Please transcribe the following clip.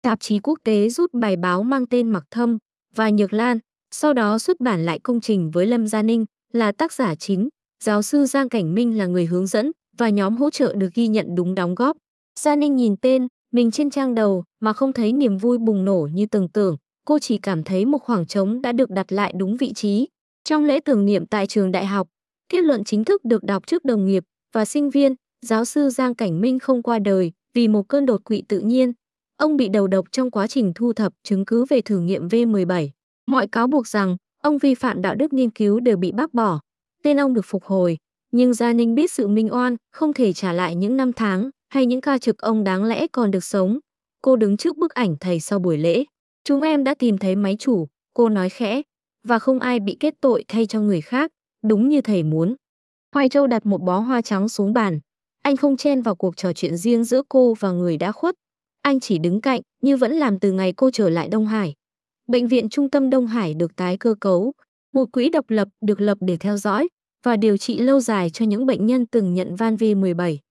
Tạp chí quốc tế rút bài báo mang tên Mặc Thâm và Nhược Lan, sau đó xuất bản lại công trình với Lâm Gia Ninh là tác giả chính, giáo sư Giang Cảnh Minh là người hướng dẫn và nhóm hỗ trợ được ghi nhận đúng đóng góp. Gia Ninh nhìn tên mình trên trang đầu mà không thấy niềm vui bùng nổ như tưởng tượng, cô chỉ cảm thấy một khoảng trống đã được đặt lại đúng vị trí. Trong lễ tưởng niệm tại trường đại học, kết luận chính thức được đọc trước đồng nghiệp và sinh viên, giáo sư Giang Cảnh Minh không qua đời vì một cơn đột quỵ tự nhiên. Ông bị đầu độc trong quá trình thu thập chứng cứ về thử nghiệm V17. Mọi cáo buộc rằng ông vi phạm đạo đức nghiên cứu đều bị bác bỏ. Tên ông được phục hồi, nhưng Gia Ninh biết sự minh oan không thể trả lại những năm tháng hay những ca trực ông đáng lẽ còn được sống. Cô đứng trước bức ảnh thầy sau buổi lễ. Chúng em đã tìm thấy máy chủ, cô nói khẽ, và không ai bị kết tội thay cho người khác, đúng như thầy muốn. Hoài Châu đặt một bó hoa trắng xuống bàn. Anh không chen vào cuộc trò chuyện riêng giữa cô và người đã khuất. Anh chỉ đứng cạnh, như vẫn làm từ ngày cô trở lại Đông Hải. Bệnh viện Trung tâm Đông Hải được tái cơ cấu. Một quỹ độc lập được lập để theo dõi và điều trị lâu dài cho những bệnh nhân từng nhận van V17.